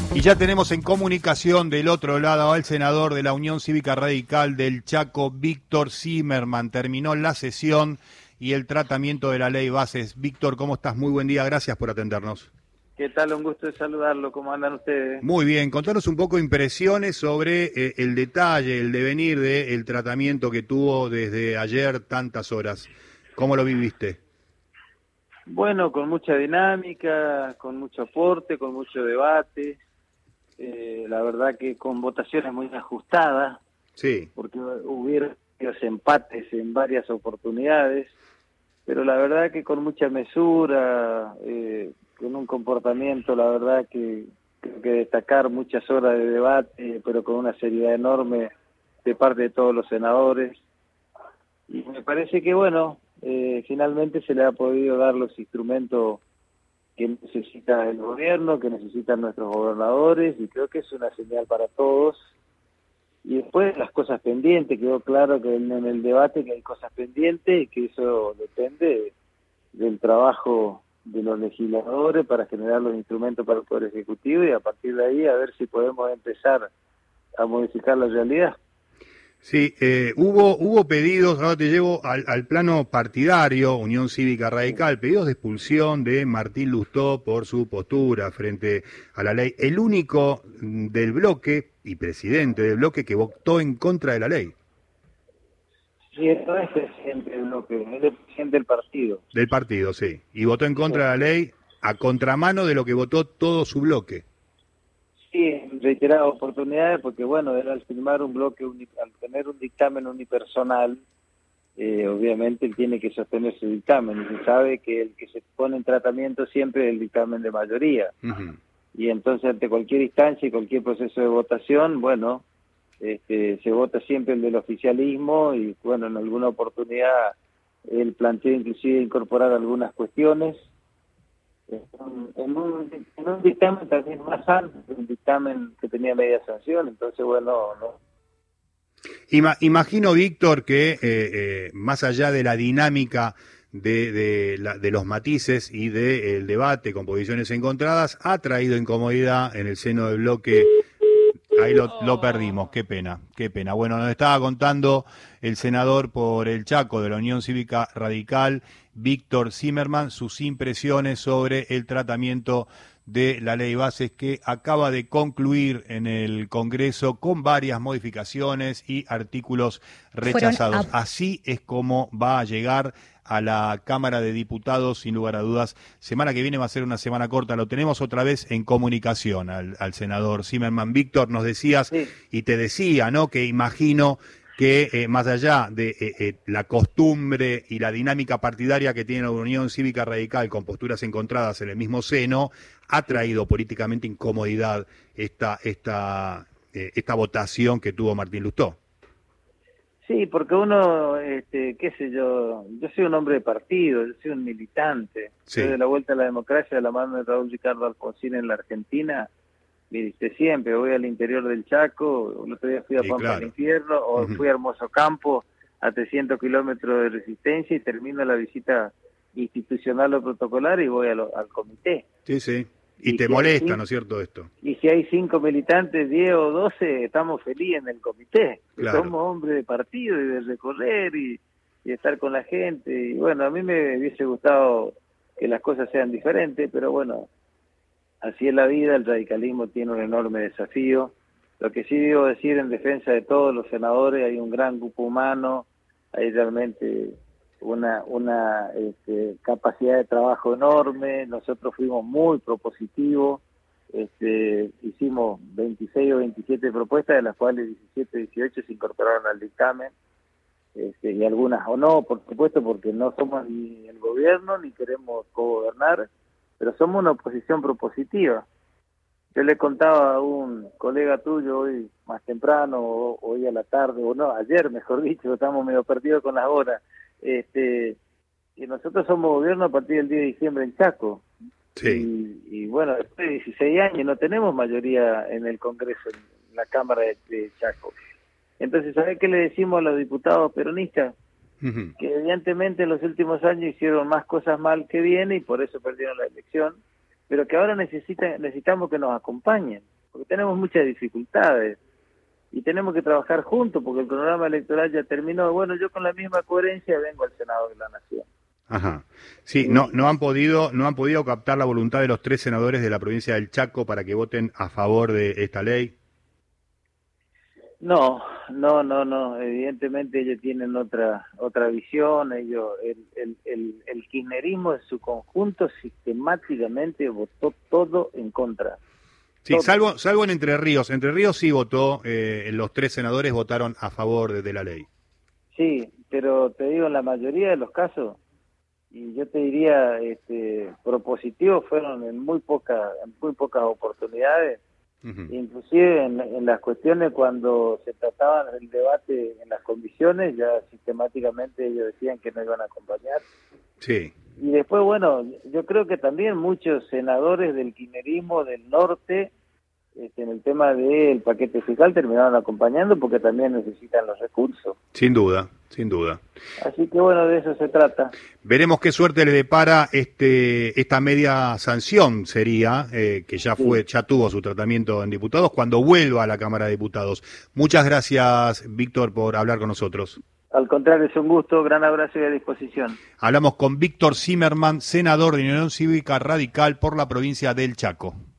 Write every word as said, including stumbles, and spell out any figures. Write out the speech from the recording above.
Y ya tenemos en comunicación del otro lado al senador de la Unión Cívica Radical del Chaco, Víctor Zimmerman. Terminó la sesión y el tratamiento de la ley Bases. Víctor, ¿cómo estás? Muy buen día, gracias por atendernos. ¿Qué tal? Un gusto de saludarlo. ¿Cómo andan ustedes? Muy bien, contanos un poco impresiones sobre eh, el detalle, el devenir del tratamiento que tuvo desde ayer tantas horas. ¿Cómo lo viviste? Bueno, con mucha dinámica, con mucho aporte, con mucho debate. Eh, la verdad que con votaciones muy ajustadas, Sí. porque hubieron empates en varias oportunidades, pero la verdad que con mucha mesura, eh, con un comportamiento, la verdad que creo que destacar muchas horas de debate, pero con una seriedad enorme de parte de todos los senadores. Y me parece que, bueno, eh, finalmente se le ha podido dar los instrumentos que necesita el gobierno, que necesitan nuestros gobernadores, y creo que es una señal para todos. Y después las cosas pendientes, quedó claro que en el debate que hay cosas pendientes y que eso depende del trabajo de los legisladores para generar los instrumentos para el Poder Ejecutivo, y a partir de ahí a ver si podemos empezar a modificar la realidad. Sí, eh, hubo hubo pedidos, ahora te llevo al, al plano partidario, Unión Cívica Radical, pedidos de expulsión de Martín Lustó por su postura frente a la ley. El único del bloque y presidente del bloque que votó en contra de la ley. Sí, no es presidente del bloque, es el presidente del partido. Del partido, sí. Y votó en contra de la ley a contramano de lo que votó todo su bloque. Sí, en reiteradas oportunidades, porque bueno, era al firmar un bloque, uni, al tener un dictamen unipersonal, eh, obviamente él tiene que sostener su dictamen, y se sabe que el que se pone en tratamiento siempre es el dictamen de mayoría. Uh-huh. Y entonces ante cualquier instancia y cualquier proceso de votación, bueno, este, se vota siempre el del oficialismo, y bueno, en alguna oportunidad él planteó inclusive incorporar algunas cuestiones, En un, en un dictamen también más alto, un dictamen que tenía media sanción, entonces bueno, no. Ima, imagino, Víctor, que eh, eh, más allá de la dinámica de, de, la, de los matices y del debate con posiciones encontradas, ha traído incomodidad en el seno del bloque. Ahí lo, lo perdimos, qué pena, qué pena. Bueno, nos estaba contando el senador por el Chaco de la Unión Cívica Radical, Víctor Zimmerman, sus impresiones sobre el tratamiento de la ley Bases que acaba de concluir en el Congreso con varias modificaciones y artículos rechazados. A... Así es como va a llegar a la Cámara de Diputados, sin lugar a dudas. Semana que viene va a ser una semana corta. Lo tenemos otra vez en comunicación al, al senador Zimmerman. Víctor, nos decías, sí. Y te decía, ¿no?, que imagino que eh, más allá de eh, eh, la costumbre y la dinámica partidaria que tiene la Unión Cívica Radical con posturas encontradas en el mismo seno, ha traído políticamente incomodidad esta, esta, eh, esta votación que tuvo Martín Lustó. Sí, porque uno, este, qué sé yo, yo soy un hombre de partido, yo soy un militante. Sí. Desde la vuelta a la democracia de la mano de Raúl Ricardo Alfonsín en la Argentina, viste, siempre voy al interior del Chaco, el otro día fui a Pampa claro. del Infierno, o uh-huh. fui a Hermoso Campo, a trescientos kilómetros de resistencia, y termino la visita institucional o protocolar y voy a lo, al comité. Sí, sí. Y, y te si molesta, cinco, ¿no es cierto, esto? Y si hay cinco militantes, diez o doce, estamos felices en el comité. Claro. Somos hombres de partido y de recorrer y, y estar con la gente. Y bueno, a mí me hubiese gustado que las cosas sean diferentes, pero bueno, así es la vida, el radicalismo tiene un enorme desafío. Lo que sí debo decir en defensa de todos los senadores, hay un gran grupo humano, hay realmente una una este, capacidad de trabajo enorme. Nosotros fuimos muy propositivos, este, hicimos veintiséis o veintisiete propuestas, de las cuales diecisiete, dieciocho se incorporaron al dictamen, este, y algunas o no, por supuesto, porque no somos ni el gobierno ni queremos cogobernar, pero somos una oposición propositiva. Yo le contaba a un colega tuyo hoy más temprano, o hoy a la tarde, o no, ayer mejor dicho, estamos medio perdidos con las horas, este, que nosotros somos gobierno a partir del diez de diciembre en Chaco. Sí. Y, y bueno, después de dieciséis años no tenemos mayoría en el Congreso, en la Cámara de, de Chaco. Entonces, ¿sabés qué le decimos a los diputados peronistas? Uh-huh. Que evidentemente en los últimos años hicieron más cosas mal que bien y por eso perdieron la elección, pero que ahora necesitan, necesitamos que nos acompañen. porque tenemos muchas dificultades y tenemos que trabajar juntos porque el programa electoral ya terminó. Bueno, yo con la misma coherencia vengo al Senado de la Nación. Ajá. Sí, no, no han podido, no han podido captar la voluntad de los tres senadores de la provincia del Chaco para que voten a favor de esta ley. No, no, no, no. Evidentemente ellos tienen otra otra visión. Ellos, el, el, el, el kirchnerismo en su conjunto sistemáticamente votó todo en contra. Sí, todo. salvo salvo en Entre Ríos. Entre Ríos sí votó, eh, los tres senadores votaron a favor de, de la ley. Sí, pero te digo, en la mayoría de los casos, y yo te diría, este, propositivos fueron en muy poca, en muy pocas oportunidades. Uh-huh. Inclusive en, en las cuestiones cuando se trataba el debate en las comisiones, ya sistemáticamente ellos decían que no iban a acompañar. Sí. Y después, bueno, yo creo que también muchos senadores del kirchnerismo del norte, este, en el tema del paquete fiscal, terminaron acompañando porque también necesitan los recursos. Sin duda, sin duda. Así que bueno, de eso se trata. Veremos qué suerte le depara este esta media sanción, sería, eh, que ya fue, sí. ya tuvo su tratamiento en diputados, cuando vuelva a la Cámara de Diputados. Muchas gracias, Víctor, por hablar con nosotros. Al contrario, es un gusto, gran abrazo y a disposición. Hablamos con Víctor Zimmerman, senador de Unión Cívica Radical por la provincia del Chaco.